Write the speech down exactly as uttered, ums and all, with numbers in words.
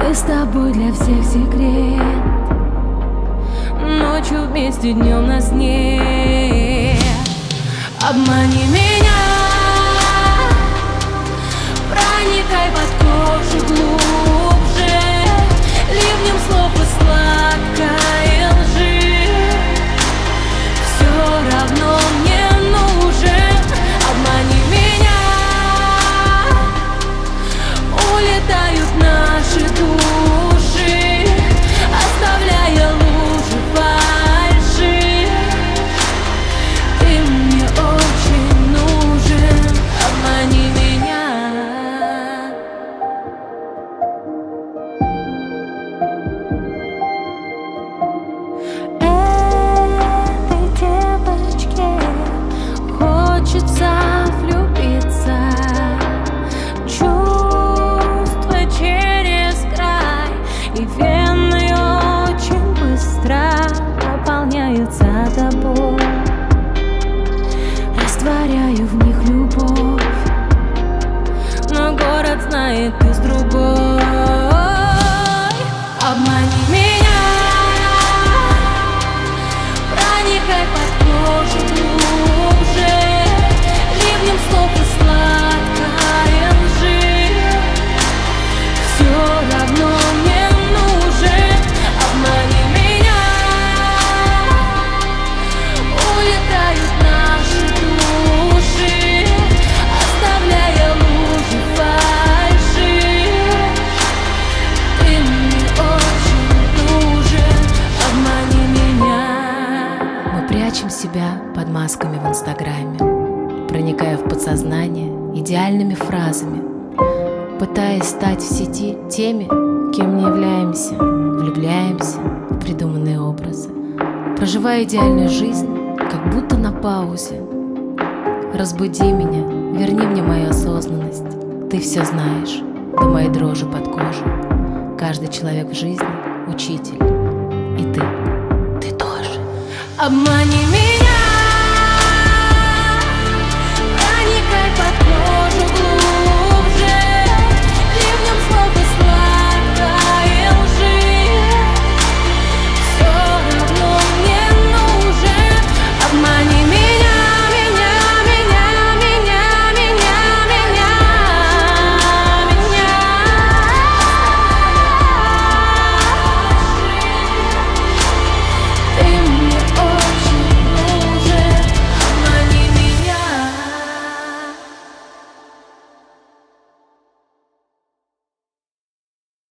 Мы с тобой для всех секрет. Ночью вместе, днем нас нет. Обмани меня, проникай под кожу глубже, ливнем слов и сладкой лжи. Все равно мне нужен. Обмани меня, улетают наши души, оставляя лужи фальши. Ты мне очень нужен. Обмани меня. Этой девочке хочется влюбиться, чувства через край, и вены очень быстро наполняются тобой. Растворяю в них любовь, но город знает, ты с другой. Обмани меня, проникай под кожу глубже, ливнем слов и сладкой лжи. Все равно мне нужен. Обмани меня, улетают наши души, оставляя лужи фальши. Ты мне очень нужен. Обмани меня. Мы прячем себя под масками в инстаграме, проникая в подсознание идеальными фразами, пытаясь стать в сети теми, кем не являемся, влюбляемся в придуманные образы, проживая идеальную жизнь, как будто на паузе. Разбуди меня, верни мне мою осознанность. Ты все знаешь, до моей дрожи под кожей. Каждый человек в жизни — учитель, и ты, ты тоже. Обмани меня.